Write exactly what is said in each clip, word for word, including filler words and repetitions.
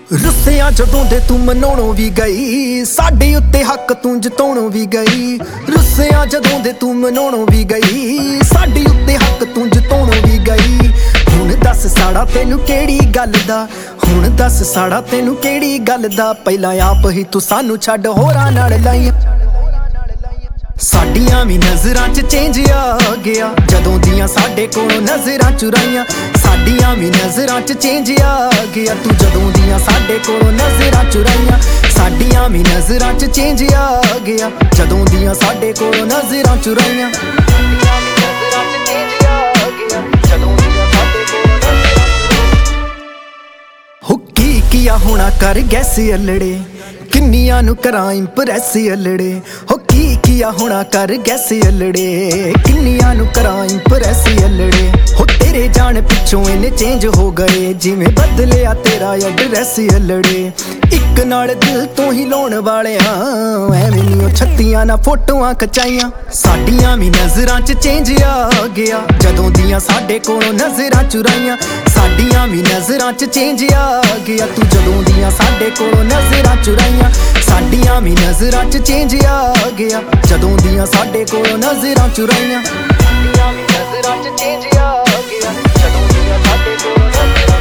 ਰੁੱਸਿਆ ਜਦੋਂ ਦੇ ਤੂੰ ਮਨਾਉਣੋਂ ਵੀ ਗਈ, ਸਾਡੇ ਉੱਤੇ ਹੱਕ ਤੂੰ ਜਤਾਉਣੋਂ ਵੀ ਗਈ। ਰੁੱਸਿਆ ਜਦੋਂ ਦੇ ਤੂੰ ਮਨਾਉਣੋਂ ਵੀ ਗਈ, ਸਾਡੇ ਉੱਤੇ ਹੱਕ ਤੂੰ ਜਤਾਉਣੋਂ ਵੀ ਗਈ। ਹੁਣ ਦੱਸ ਸਾੜਾ ਤੈਨੂੰ ਕਿਹੜੀ ਗੱਲ ਦਾ, ਹੁਣ ਦੱਸ ਸਾੜਾ ਤੈਨੂੰ ਕਿਹੜੀ ਗੱਲ ਦਾ। ਪਹਿਲਾਂ ਆਪ ਹੀ ਤੂੰ ਸਾਨੂੰ ਛੱਡ ਹੋਰਾਂ ਨਾਲ ਲਾਈਆਂ। ਸਾਡੀਆਂ ਵੀ ਨਜ਼ਰਾਂ 'ਚ ਚੇਂਜ ਆ ਗਿਆ, ਜਦੋਂ ਦੀਆਂ ਸਾਡੇ ਕੋਲੋਂ ਨਜ਼ਰਾਂ ਚੁਰਾਈਆਂ। ਸਾਡੀਆਂ ਵੀ ਨਜ਼ਰਾਂ 'ਚ ਚੇਂਜ ਆ ਗਿਆ, ਤੂੰ ਜਦੋਂ ਦੀਆਂ ਸਾਡੇ ਕੋਲੋਂ ਨਜ਼ਰਾਂ ਚੁਰਾਈਆਂ। ਸਾਡੀਆਂ ਵੀ ਨਜ਼ਰਾਂ 'ਚ ਚੇਂਜ ਆ ਗਿਆ, ਜਦੋਂ ਦੀਆਂ ਸਾਡੇ ਕੋਲੋਂ ਨਜ਼ਰਾਂ ਚੁਰਾਈਆਂ। ਸਾਡੀਆਂ ਵੀ ਨਜ਼ਰਾਂ 'ਚ ਚੇਂਜ ਆ ਗਿਆ, ਜਦੋਂ ਦੀਆਂ ਸਾਡੇ ਕੋਲੋਂ ਨਜ਼ਰਾਂ ਚੁਰਾਈਆਂ। ਹੋ ਕੀ ਕੀਆ ਹੋਣਾ ਕਰ ਗੈਸੇ ਅਲੜੇ, ਕਿੰਨੀਆਂ ਨੂੰ ਕਰਾਂ ਇੰਪ੍ਰੈਸ ਅਲੜੇ। ਹੋ ਕੀ ਕੀਆ ਹੋਣਾ ਕਰ ਗੈਸੇ ਅਲੜੇ, ਕਿੰਨੀਆਂ ਨੂੰ ਕਰਾਂ ਇੰਪ੍ਰੈਸ ਅਲੜੇ। ਹੋ ਤੇਰੇ ਜਾਣ ਪਿੱਛੋਂ ਇਹਨੇ ਚੇਂਜ ਹੋ ਗਏ, ਜਿਵੇਂ ਬਦਲਿਆ ਤੇਰਾ ਐਡਰੈਸ ਅਲੜੇ। ਇੱਕ ਨਾਲ ਦਿਲ ਤੋਂ ਹੀ ਲਾਉਣ ਵਾਲਿਆਂ, ਐਵੇਂ ਨੀ ਉਹ ਛੱਤੀਆਂ ਨਾ ਫੋਟੋਆਂ ਖਚਾਈਆਂ। ਸਾਡੀਆਂ ਵੀ ਨਜ਼ਰਾਂ 'ਚ ਚੇਂਜ ਆ ਗਿਆ, ਜਦੋਂ ਦੀਆਂ ਸਾਡੇ ਕੋਲੋਂ ਨਜ਼ਰਾਂ ਚੁਰਾਈਆਂ। ਸਾਡੀਆਂ ਵੀ ਨਜ਼ਰਾਂ 'ਚ ਚੇਂਜ ਆ ਗਿਆ, ਤੂੰ ਜਦੋਂ ਦੀਆਂ ਸਾਡੇ ਕੋਲੋਂ ਨਜ਼ਰਾਂ ਚੁਰਾਈਆਂ। ਸਾਡੀਆਂ ਵੀ ਨਜ਼ਰਾਂ 'ਚ ਚੇਂਜ ਆ ਗਿਆ, ਜਦੋਂ ਦੀਆਂ ਸਾਡੇ ਕੋਲੋਂ ਨਜ਼ਰਾਂ ਚੁਰਾਈਆਂ। ਸਾਡੀਆਂ ਵੀ ਨਜ਼ਰਾਂ 'ਚ ਚੇਂਜ ਆ ਗਿਆ, ਜਦੋਂ ਦੀਆਂ ਸਾਡੇ ਕੋਲੋਂ ਨਜ਼ਰਾਂ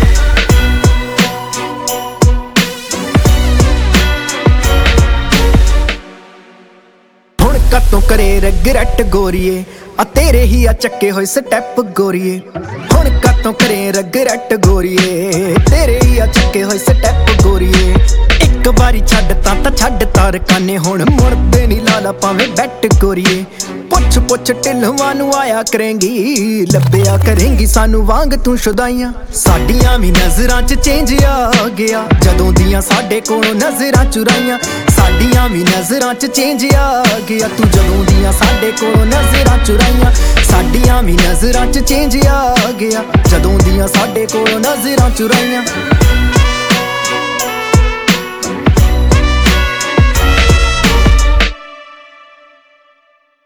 ਕਦੋਂ ਕਰੇ ਰਿਗਰੈਟ ਗੋਰੀਏ, ਆ ਤੇਰੇ ਹੀ ਆ ਚੱਕੇ ਹੋਏ ਸਟੈਪ ਗੋਰੀਏ। ਹੁਣ ਕਦੋਂ ਕਰੇ ਰਿਗਰੈਟ ਗੋਰੀਏ, ਤੇਰੇ ਹੀ ਆ ਚੱਕੇ ਹੋਏ ਸਟੈਪ ਗੋਰੀਏ। ਇੱਕ ਵਾਰੀ ਛੱਡ ਤਾਂ ਤਾਂ ਛੱਡ ਤਾਰ ਕਾਨੇ, ਹੁਣ ਮੁੜਦੇ ਨੀ ਲਾਲਾ ਭਾਵੇਂ ਬੈਟ ਗੋਰੀਏ। ਪੁੱਛ ਪੁੱਛ ਢਿੱਲਵਾਂ ਨੂੰ ਆਇਆ ਕਰੇਂਗੀ, ਲੱਭਿਆ ਕਰੇਂਗੀ ਸਾਨੂੰ ਵਾਂਗ ਤੂੰ ਸ਼ੁਦਾਈਆਂ। ਸਾਡੀਆਂ ਵੀ ਨਜ਼ਰਾਂ 'ਚ ਚੇਂਜ ਆ ਗਿਆ, ਜਦੋਂ ਦੀਆਂ ਸਾਡੇ ਕੋਲੋਂ ਨਜ਼ਰਾਂ ਚੁਰਾਈਆਂ। ਸਾਡੀਆਂ ਵੀ ਨਜ਼ਰਾਂ 'ਚ ਚੇਂਜ ਆ ਗਿਆ, ਤੂੰ ਜਦੋਂ ਦੀਆਂ ਸਾਡੇ ਕੋਲੋਂ ਨਜ਼ਰਾਂ ਚੁਰਾਈਆਂ। ਸਾਡੀਆਂ ਵੀ ਨਜ਼ਰਾਂ 'ਚ ਚੇਂਜ ਆ ਗਿਆ, ਜਦੋਂ ਦੀਆਂ ਸਾਡੇ ਕੋਲੋਂ ਨਜ਼ਰਾਂ ਚੁਰਾਈਆਂ।